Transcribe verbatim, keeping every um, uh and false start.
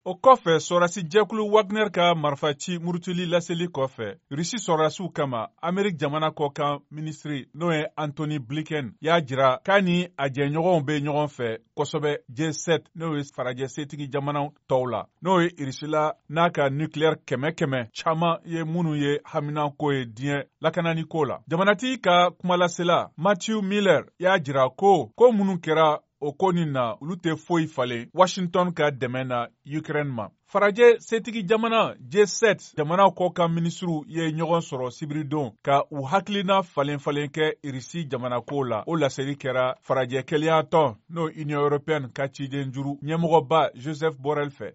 O kɔfɛ sɔrasi jɛkulu Wagner ka marifaci murutuli laseli kɔfɛ Rusi sɔrasiw kama Amerik jamana kɔkan minisiri n'o ye Anthony Blinken y'a jira k'a ni a jɛɲɔgɔnw bɛ ɲɔgɔn fɛ kosɛbɛ G sept n'o ye farajɛ setigi jamana tɔw la n'o ye Rusila n'a ka nucléaire kɛmɛ kɛmɛ caman ye minnu ye haminako ye diɲɛ lakanani ko la. Jamanatigi ka kumalasela Matthew Miller y'a jira ko ko minnu kɛra o ko nin na olu tɛ foyi falen Washington ka dɛmɛ na Ukraine ma. Farajɛ setigi jamana G sept jamana kɔkan minisiriw ye ɲɔgɔn sɔrɔ sibiridon ka u hakilina falen falen kɛ Rusi jamana ko la. O laseli kɛra farajɛ kelenya tɔn n'o Union européenne ka ciden juru ɲɛmɔgɔba Joseph Borrell fɛ.